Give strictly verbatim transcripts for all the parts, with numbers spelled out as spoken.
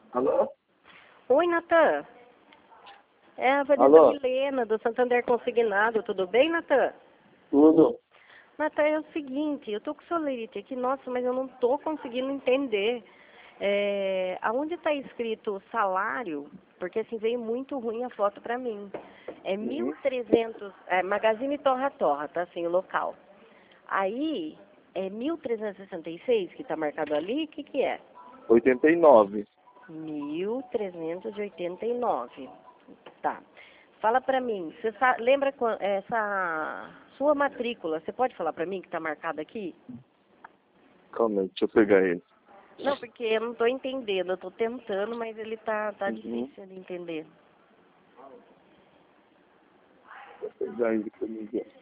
Alô? Oi, Natan. É a Vanessa Alô? Milena, do Santander Consignado. Tudo bem, Natan? Tudo. Natan, é o seguinte, eu tô com solerite aqui, nossa, mas eu não tô conseguindo entender. É, aonde está escrito o salário, porque assim veio muito ruim a foto para mim. É mil Uhum. e trezentos, é, Magazine Torra Torra, tá assim, o local. Aí, é mil trezentos e sessenta e seis que está marcado ali, o que que é? oitenta e nove. mil trezentos e oitenta e nove. Tá. Fala pra mim, você sa- lembra quan- essa sua matrícula? Você pode falar pra mim que tá marcada aqui? Calma aí, deixa eu pegar ele. Não, porque eu não tô entendendo. Eu tô tentando, mas ele tá, tá Uhum. difícil de entender. Vou pegar ele pra mim ver.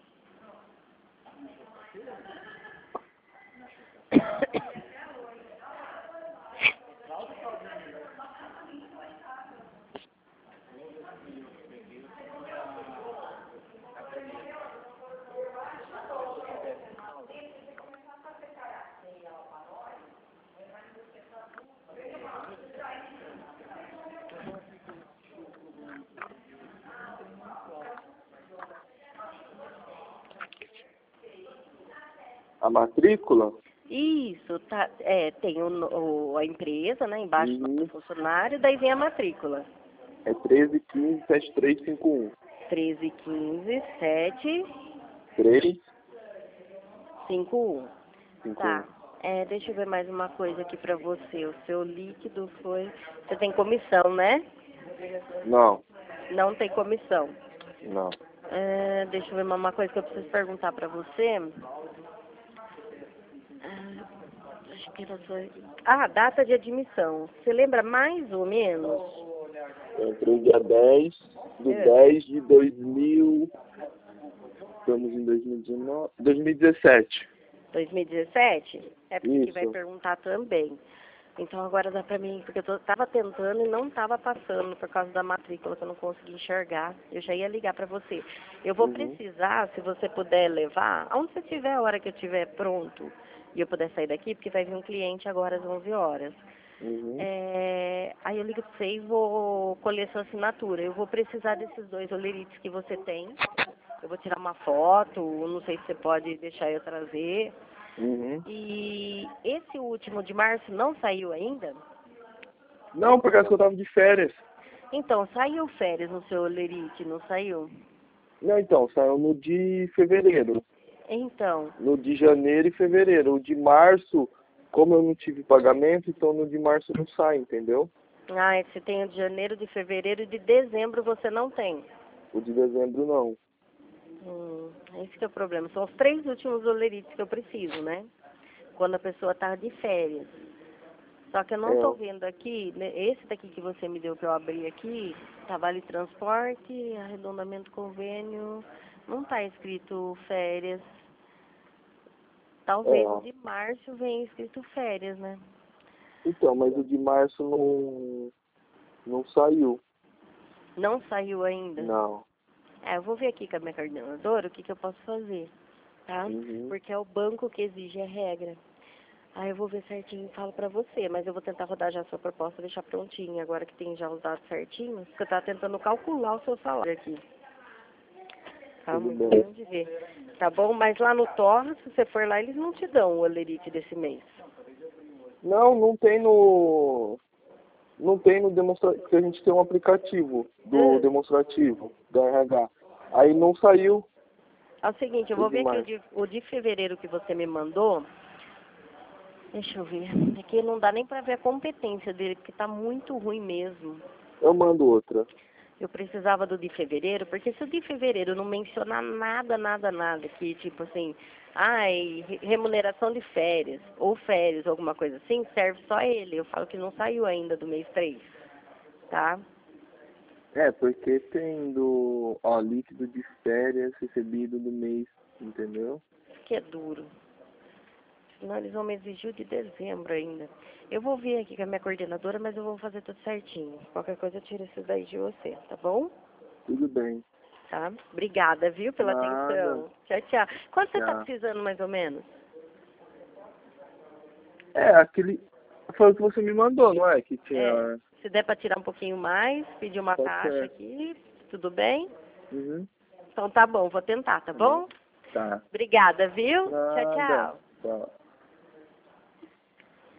A matrícula? Isso, tá, é, tem o, no- o- a empresa, né, embaixo do Uhum. funcionário, daí vem a matrícula. É treze quinze setenta e três cinquenta e um. treze quinze sete três cinco um. cinquenta Tá. e um. É, deixa eu ver mais uma coisa aqui pra você. O seu líquido foi... Você tem comissão, né? Não, Não tem comissão. não. É, deixa eu ver uma coisa que eu preciso perguntar pra você. Ah, acho que era só... Ah, data de admissão. Você lembra mais ou menos? Eu entrei dia dez do É. dez de dois mil. Estamos em dois mil e dezenove. dois mil e dezessete. dois mil e dezessete? É porque que vai Isso. perguntar também. Então agora dá pra mim, porque eu tô, tava tentando e não tava passando por causa da matrícula, que eu não consegui enxergar. Eu já ia ligar pra você. Eu vou Uhum. precisar, se você puder levar, aonde você estiver, a hora que eu estiver pronto e eu puder sair daqui, porque vai vir um cliente agora às onze horas. Uhum. É, aí eu ligo pra você e vou colher sua assinatura. Eu vou precisar desses dois olerites que você tem. Eu vou tirar uma foto, não sei se você pode deixar eu trazer. Uhum. E esse último de março não saiu ainda? Não, por causa que eu tava de férias. Então, saiu férias no seu olerite, não saiu? Não, então, saiu no de fevereiro. Então, No de janeiro e fevereiro. O de março, como eu não tive pagamento, então no de março não sai, entendeu? ah, você tem o de janeiro, de fevereiro e de dezembro você não tem. O de dezembro não. Hum, esse que é o problema. São os três últimos olerites que eu preciso, né? Quando a pessoa tá de férias. Só que eu não tô É, vendo aqui, né, esse daqui que você me deu que eu abri aqui, tá vale transporte, arredondamento convênio, não tá escrito férias. Talvez o é. de março venha escrito férias, né? Então, mas o de março não, não saiu. Não saiu ainda. Não. É, eu vou ver aqui com a minha coordenadora o que, que eu posso fazer, tá? Uhum. Porque é o banco que exige a regra. Aí eu vou ver certinho e falo pra você, mas eu vou tentar rodar já a sua proposta, deixar prontinha, agora que tem já os dados certinhos, porque eu tava tentando calcular o seu salário aqui. Tá, Tudo mas bem. vamos ver. Tá bom? Mas lá no Torra, se você for lá, eles não te dão o olerite desse mês. Não, não tem no... Não tem no demonstrativo, porque a gente tem um aplicativo do Ah, demonstrativo, da R H. Aí não saiu é o seguinte, eu o vou de ver aqui o março. de, o de fevereiro que você me mandou. Deixa eu ver. Aqui não dá nem pra ver a competência dele, porque tá muito ruim mesmo. Eu mando outra. Eu precisava do de fevereiro, porque se o de fevereiro não mencionar nada, nada, nada, que tipo assim, ai, re- remuneração de férias, ou férias, alguma coisa assim, serve só ele. Eu falo que não saiu ainda do mês três, tá? É, porque tem do, ó, líquido de férias recebido do mês, entendeu? Que é duro. Senão eles vão me exigir o de dezembro ainda. Eu vou ver aqui com a minha coordenadora, mas eu vou fazer tudo certinho. Qualquer coisa eu tiro isso daí de você, tá bom? Tudo bem. Tá? Obrigada, viu, pela Nada. atenção. Tchau, tchau. Quanto você tá Já. precisando, mais ou menos? É, aquele... foi o que você me mandou, não é? Que tinha... É, se der para tirar um pouquinho mais, pedir uma Pode taxa ser. aqui, tudo bem? Uhum. Então tá bom, vou tentar, tá bom? Tá. Obrigada, viu? Tchau, Nada. tchau. Tchau.